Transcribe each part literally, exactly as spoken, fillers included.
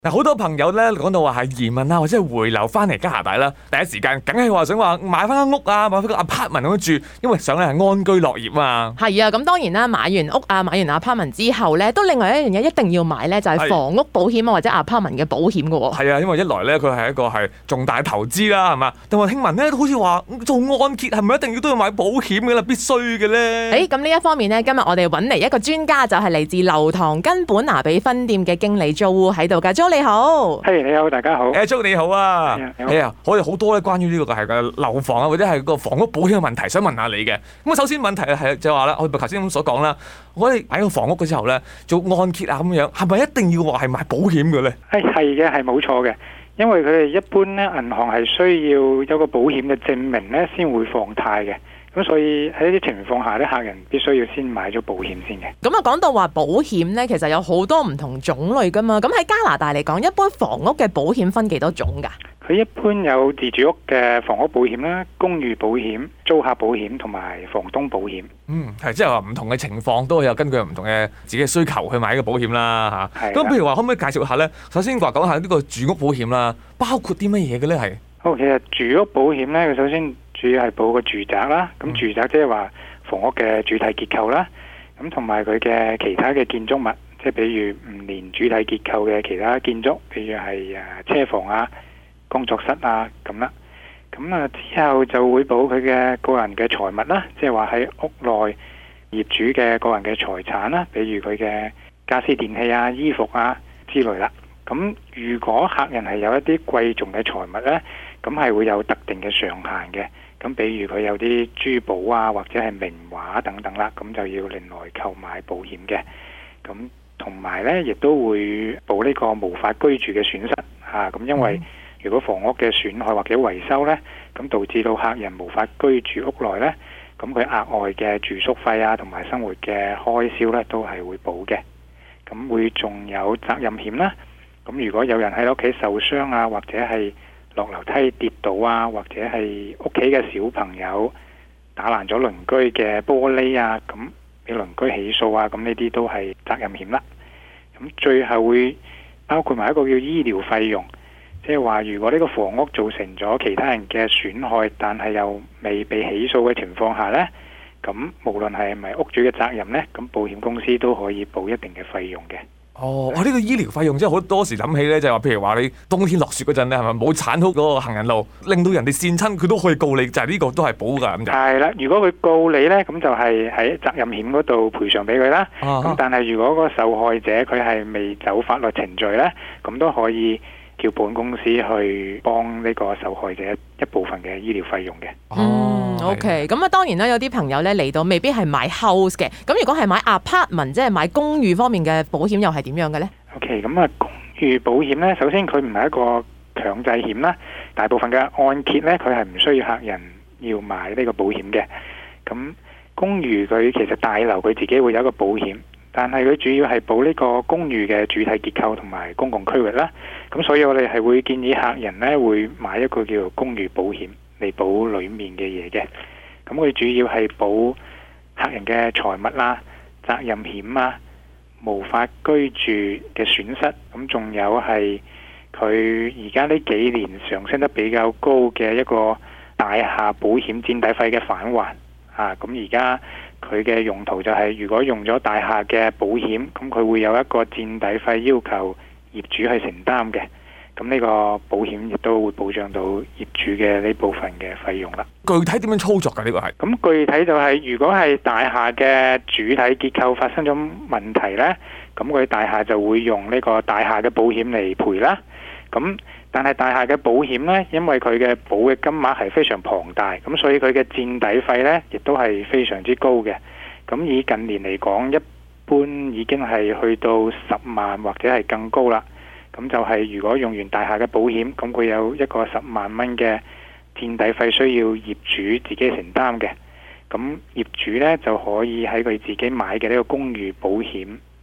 嗱，好多朋友咧講到話係移民啊，或者係回流翻嚟加拿大啦，第一時間梗係話想話買翻間屋啊，買翻個 apartment 咁樣住，因為想咧係安居樂業啊。 係啊，咁當然啦，買完屋啊，買完 apartment 之後咧，都另外一樣嘢一定要買咧，就係房屋保險啊，或者 apartment 嘅保險噶喎。 係啊，因為一來咧佢係一個係重大投資啦，係嘛？但係聽聞咧，好似話做按揭係咪一定要都要買保險嘅啦，必須嘅咧？ 誒，咁呢一方面咧，今日我哋揾嚟一個專家，就係嚟自流堂根本拿比分店嘅經理 Jo 喺度噶。Jo 你好。 係、hey, 你好，大家好。 誒 Jo 你好啊。係啊，我哋好多咧關於呢個係個樓房啊，或者係個房屋保險嘅問題，想問下你嘅。咁啊，首先問題係就話啦，我哋頭先咁所講啦，我哋買個房屋嘅時候咧，做按揭啊咁樣，係咪一定要話係買保險嘅咧？ 係係嘅，係冇錯嘅，因為佢哋一般咧，銀行係需要有個保險嘅證明咧，先會放貸嘅。咁所以喺呢啲情況下咧，客人必須要先買咗保險先嘅。 咁啊，講到話保險咧，其實有好多唔同種類噶嘛。咁喺加拿大嚟講，一般房屋嘅保險分幾多種噶？ 佢一般有自住屋嘅房屋保險啦、公寓保險、租客保險同埋房東保險。 嗯，係即係話唔同嘅情況都有根據唔同嘅自己嘅需求去買呢個保險啦嚇。咁譬如話，可唔可以介紹下咧？首先話講下呢個住屋保險啦，包括啲乜嘢嘅咧？係好，其實住屋保險咧，佢首先主要係保個住宅啦。咁住宅即係話房屋嘅主體結構啦，咁同埋佢嘅其他嘅建築物，即係比如唔連主體結構嘅其他建築，譬如係誒車房啊、工作室啊咁啦。咁啊之後就會保佢嘅個人嘅財物啦，即係話喺屋內業主嘅個人嘅財產啦，比如佢嘅家私電器啊、衣服啊之類啦。咁如果客人係有一啲貴重嘅財物呢，咁係會有特定嘅上限嘅。咁比如佢有啲珠寶啊，或者係名畫等等啦，咁就要另外購買保險嘅。咁同埋呢，亦都會保呢個無法居住嘅損失嚇。咁、啊、因為如果房屋嘅損害或者維修呢，咁導致到客人無法居住屋內呢，咁佢額外嘅住宿費啊，同埋生活嘅開銷呢，都係會保嘅。咁會仲有責任險啦。咁如果有人喺屋企受傷啊，或者係落樓梯跌倒啊，或者係屋企嘅小朋友打爛咗鄰居嘅玻璃啊，咁俾鄰居起訴啊，咁呢啲都係責任險啦。咁最後會包括埋一個叫醫療費用，即係話如果呢個房屋造成咗其他人嘅損害，但係又未被起訴嘅情況下呢，咁無論係咪屋主嘅責任呢，咁保險公司都可以保一定嘅費用嘅。 哦，哇！呢個醫療費用真係好多時諗起咧，就係話譬如話你冬天落雪嗰陣咧，係咪冇鏟好嗰個行人路，令到人哋跣親，佢都可以告你，就係呢個都係保㗎咁就。係啦，如果佢告你咧，咁就係喺責任險嗰度賠償俾佢啦。咁、啊、但係如果個受害者佢係未走法律程序咧，咁都可以叫保險公司去幫呢個受害者一部分嘅醫療費用嘅。 嗯 ，OK， 咁啊，當然啦，有啲朋友咧嚟到未必係買 house 嘅，咁如果係買 apartment， 即係買公寓方面嘅保險，又係點樣嘅咧 ？OK， 咁啊，公寓保險咧，首先佢唔係一個強制險啦，大部分嘅按揭咧，佢係唔需要客人要買呢個保險嘅。咁公寓佢其實大樓佢自己會有一個保險，但係佢主要係保呢個公寓嘅主體結構同埋公共區域啦。咁所以我哋係會建議客人咧會買一個叫做公寓保險嚟保裡面嘅嘢嘅。咁佢主要係保客人嘅財物啦、責任險啊、無法居住嘅損失。咁仲有係佢而家呢幾年上升得比較高嘅一個大廈保險墊底費嘅返還啊。咁而家佢嘅用途就係如果用咗大廈嘅保險，咁佢會有一個墊底費要求業主去承擔嘅。咁呢個保險亦都會保障到業主嘅呢部分嘅費用啦。 具體點樣操作㗎？呢個係咁具體就係如果係大廈嘅主體結構發生咗問題呢，咁佢大廈就會用呢個大廈嘅保險嚟賠啦。咁但係大廈嘅保險呢，因為佢嘅保嘅金額係非常龐大，咁所以佢嘅墊底費呢亦都係非常之高嘅。咁以近年嚟講，一般已經係去到十萬或者係更高啦。咁就係如果用完大廈嘅保險，咁佢有一個十萬蚊嘅墊底費需要業主自己承擔嘅。咁業主呢就可以喺佢自己買嘅呢個公寓保險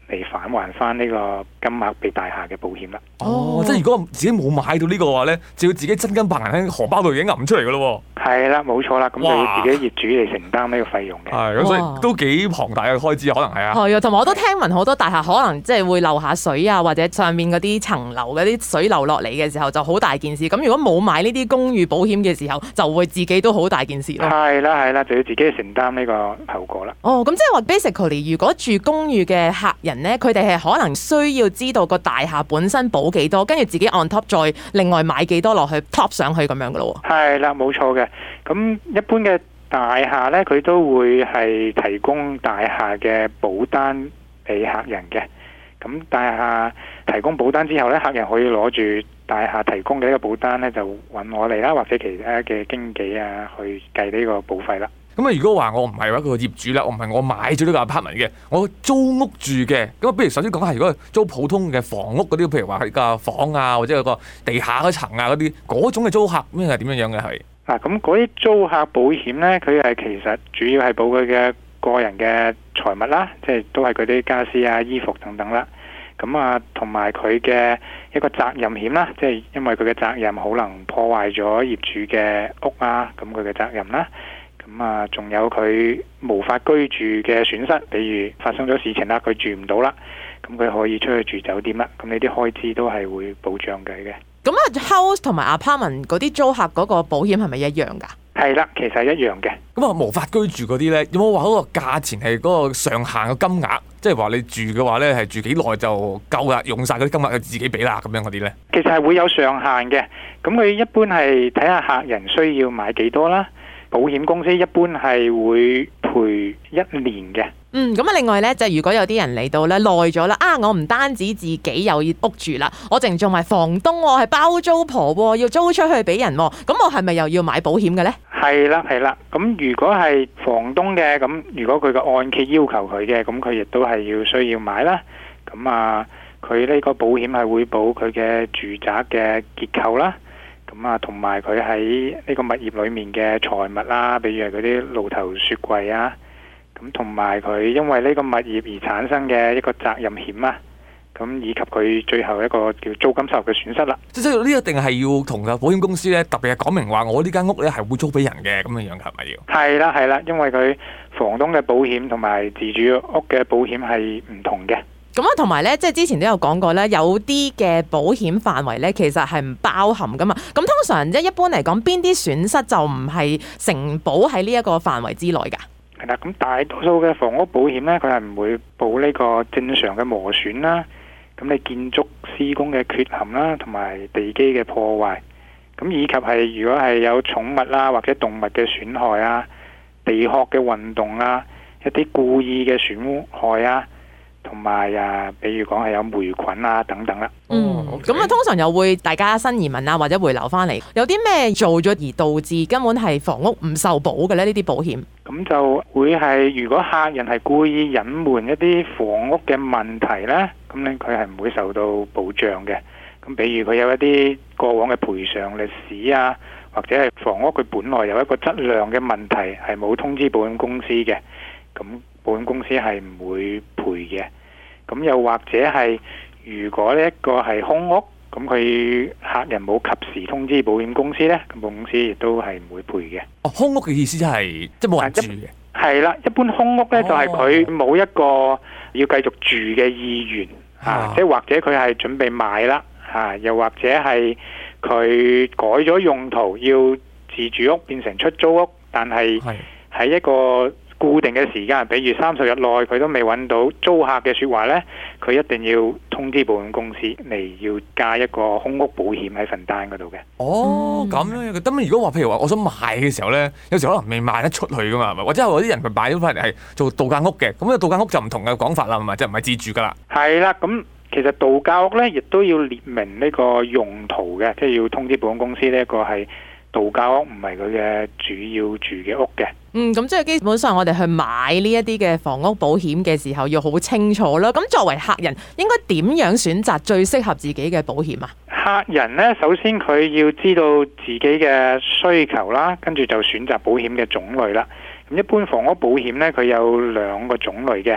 嚟返還翻呢個金額俾大廈嘅保險啦。 哦，即係如果自己冇買到呢個嘅話咧，就要自己真金白銀喺荷包度已經揞出嚟噶咯喎。 係啦，冇錯啦，咁就要自己業主嚟承擔呢個費用嘅。 係咁，所以都幾龐大嘅開支，可能係啊。 係啊，同埋我都聽聞好多大廈可能即係會漏下水啊，或者上面嗰啲層樓嗰啲水流落嚟嘅時候就好大件事。咁如果冇買呢啲公寓保險嘅時候，就會自己都好大件事咯。 係啦係啦，就要自己承擔呢個後果啦。 哦，咁即係話 basically， 如果住公寓嘅客人咧，佢哋係可能需要知道個大廈本身保幾多，跟住自己 on top 再另外買幾多落去 top 上去咁樣噶咯喎。係啦，冇錯嘅。咁一般嘅大廈咧，佢都會係提供大廈嘅保單俾客人嘅。咁大廈提供保單之後咧，客人可以攞住大廈提供嘅呢個保單咧，就揾我哋啦，或者其他嘅經紀啊，去計呢個保費啦。 咁啊，如果話我唔係一個業主啦，我唔係我買咗呢個 apartment 嘅，我租屋住嘅，咁啊，不如首先講下，如果租普通嘅房屋嗰啲，譬如話係個房啊，或者有個地下嗰層啊嗰啲，嗰種嘅租客咩係點樣樣嘅係？ 嗱，咁嗰啲租客保險咧，佢係其實主要係保佢嘅個人嘅財物啦，即係都係佢啲家私啊、衣服等等啦。咁啊，同埋佢嘅一個責任險啦，即係因為佢嘅責任可能破壞咗業主嘅屋啊，咁佢嘅責任啦。咁啊，仲有佢無法居住嘅損失，比如發生咗事情啦，佢住唔到啦，咁佢可以出去住酒店啦。咁呢啲開支都係會保障佢嘅。 咁啊 ，house 同埋 apartment 嗰啲租客嗰個保險係咪一樣㗎？ 係啦，其實係一樣嘅。 咁啊，無法居住嗰啲咧，有冇話嗰個價錢係嗰個上限嘅金額？即係話你住嘅話咧，係住幾耐就夠啦，用晒嗰啲金額就自己俾啦，咁樣嗰啲咧？ 其實係會有上限嘅。咁佢一般係睇下客人需要買幾多啦。保險公司一般係會賠一年嘅。 嗯，咁啊，另外咧，就係如果有啲人嚟到咧耐咗啦，啊，我唔單止自己有屋住啦，我淨仲埋房東喎，係包租婆喎，要租出去俾人喎，咁我係咪又要買保險嘅咧？係啦，係啦。咁如果係房東嘅，咁如果佢個按揭要求佢嘅，咁佢亦都係要需要買啦。咁啊，佢呢個保險係會保佢嘅住宅嘅結構啦。咁啊，同埋佢喺呢個物業裏面嘅財物啦，比如係嗰啲爐頭雪櫃啊。咁同埋佢因為呢個物業而產生嘅一個責任險啊，咁以及佢最後一個叫租金收入嘅損失啦。 即係呢一定係要同個保險公司咧特別係講明話，我呢間屋咧係會租俾人嘅咁樣樣，係咪要？係啦係啦，因為佢房東嘅保險同埋自住屋嘅保險係唔同嘅。 咁啊，同埋咧，即係之前都有講過咧，有啲嘅保險範圍咧，其實係唔包含噶嘛。咁通常即係一般嚟講，邊啲損失就唔係承保喺呢一個範圍之內㗎？ 係啦，咁大多數嘅房屋保險咧，佢係唔會保呢個正常嘅磨損啦，咁你建築施工嘅缺陷啦，同埋地基嘅破壞，咁以及係如果係有寵物啦或者動物嘅損害啊、地殼嘅運動啊、一啲故意嘅損害啊，同埋啊，比如講係有霉菌啊等等啦。 嗯，咁啊，通常又會大家新移民啊或者回流翻嚟，有啲咩做咗而導致根本係房屋唔受保嘅咧？呢啲保險咁就會係如果客人係故意隱瞞一啲房屋嘅問題咧，咁咧佢係唔會受到保障嘅。咁比如佢有一啲過往嘅賠償歷史啊，或者係房屋佢本來有一個質量嘅問題，係冇通知保險公司嘅，咁保險公司係唔會賠嘅。咁又或者係如果呢一個係空屋，咁佢客人冇及時通知保險公司呢，咁保險公司亦都係唔會賠嘅。 哦，空屋嘅意思即係即係冇人住嘅。 係啦，一般空屋呢，就係佢冇一個要繼續住嘅意願嚇，即係或者佢係準備買啦嚇，又或者係佢改咗用途，要自住屋變成出租屋，但係喺一個固定嘅時間，比如三十日內佢都未揾到租客嘅說話呢，佢一定要通知保險公司嚟要加一個空屋保險喺份單嗰度嘅。 哦，咁樣嘅。咁如果話譬如話我想賣嘅時候呢，有時可能未賣得出去噶嘛，或者有啲人佢買咗翻嚟係做度假屋嘅，咁啊度假屋就唔同嘅講法啦，係咪？即係唔係自住噶啦？係啦，咁其實度假屋呢亦都要列明呢個用途嘅，即係要通知保險公司呢一個係度假屋，唔係佢嘅主要住嘅屋嘅。 嗯，咁即係基本上我哋去買呢一啲嘅房屋保險嘅時候要好清楚啦。咁作為客人應該點樣選擇最適合自己嘅保險啊？客人呢，首先佢要知道自己嘅需求啦，跟住就選擇保險嘅種類啦。咁一般房屋保險呢，佢有兩個種類嘅。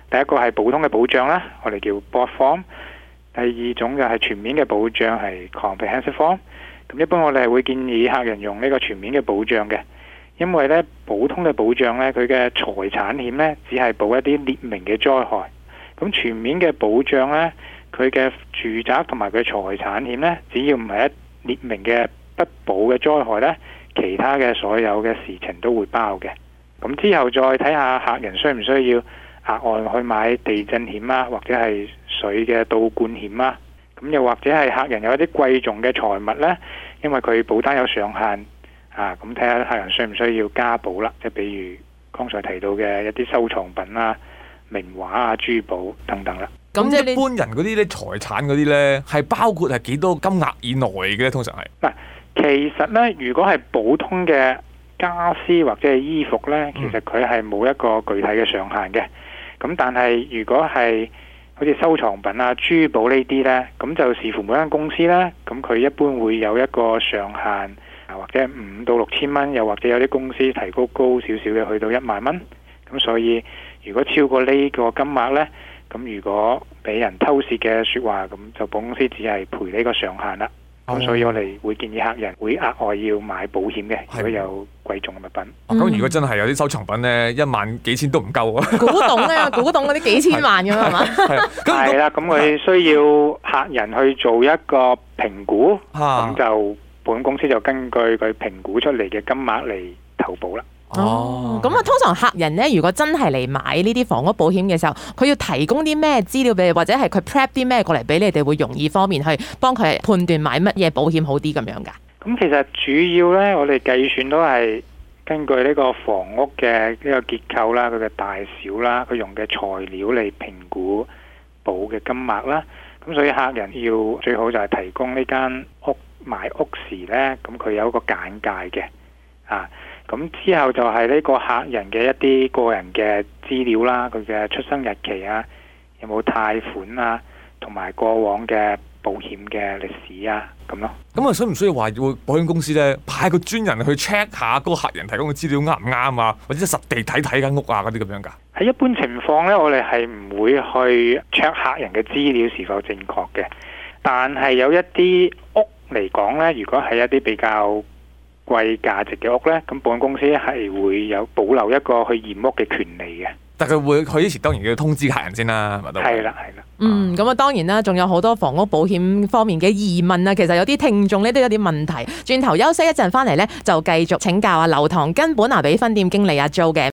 第一個係普通嘅保障啦，我哋叫 broad form。第二種就係全面嘅保障，係 comprehensive form。咁一般我哋係會建議客人用呢個全面嘅保障嘅，因為呢普通嘅保障呢，佢嘅財產險呢只係保一啲列明嘅災害。咁全面嘅保障呢，佢嘅住宅同埋佢財產險呢，只要唔係一列明嘅不保嘅災害呢，其他嘅所有嘅事情都會包嘅。咁之後再睇下客人需唔需要額外去買地震險啊，或者係水嘅倒灌險啊。咁又或者係客人有一啲貴重嘅財物呢，因為佢保單有上限啊，咁睇下客人需唔需要加保啦。即係比如剛才提到嘅一啲收藏品啊、名畫啊、珠寶等等啦。 咁一般人嗰啲咧財產嗰啲呢，係包括係幾多金額以內嘅？通常係嗱，其實呢，如果係普通嘅家私或者係衣服呢，其實佢係冇一個具體嘅上限嘅。咁但係如果係好似收藏品啊、珠寶呢啲呢，咁就視乎每間公司啦。咁佢一般會有一個上限，啊或者五到六千蚊，又或者有啲公司提高高少少嘅，去到一萬蚊。咁所以如果超過呢個金額呢，咁如果俾人偷竊嘅說話，咁就保險公司只係賠呢個上限啦。咁、哦、所以我哋會建議客人會額外要買保險嘅，如果有貴重嘅物品。 咁、哦、如果真係有啲收藏品呢，一萬幾千都唔夠啊！ 古董啊，古董嗰啲幾千萬咁係嘛？ 係啦，咁佢需要客人去做一個評估，咁、啊、就保險公司就根據佢評估出嚟嘅金額嚟投保啦。 哦，咁啊，通常客人咧，如果真係嚟買呢啲房屋保險嘅時候，佢要提供啲咩資料俾你，或者係佢 prep 啲咩過嚟俾你哋，會容易方便去幫佢判斷買乜嘢保險好啲咁樣噶？ 咁其實主要咧，我哋計算都係根據呢個房屋嘅呢個結構啦，佢嘅大小啦，佢用嘅材料嚟評估保嘅金額啦。咁所以客人要最好就係提供呢間屋買屋時咧，咁佢有一個簡介嘅啊。咁之後就係呢個客人嘅一啲個人嘅資料啦，佢嘅出生日期啊，有冇貸款啊，同埋過往嘅保險嘅歷史啊，咁咯。 咁啊，需唔需要話要保險公司咧派個專人去 check 下嗰個客人提供嘅資料啱唔啱啊，或者實地睇睇間屋啊嗰啲咁樣㗎？ 喺一般情況咧，我哋係唔會去 check 客人嘅資料是否正確嘅。但係有一啲屋嚟講咧，如果係一啲比較貴價值嘅屋呢，咁保險公司係會有保留一個去驗屋嘅權利嘅。 但佢會佢以前當然要通知客人先啦，係咪都？係啦，係啦。 嗯，咁啊當然啦，仲有好多房屋保險方面嘅疑問啊。其實有啲聽眾呢都有啲問題。轉頭休息一陣翻嚟呢，就繼續請教阿劉唐根本拿比分店經理阿 Jo 嘅。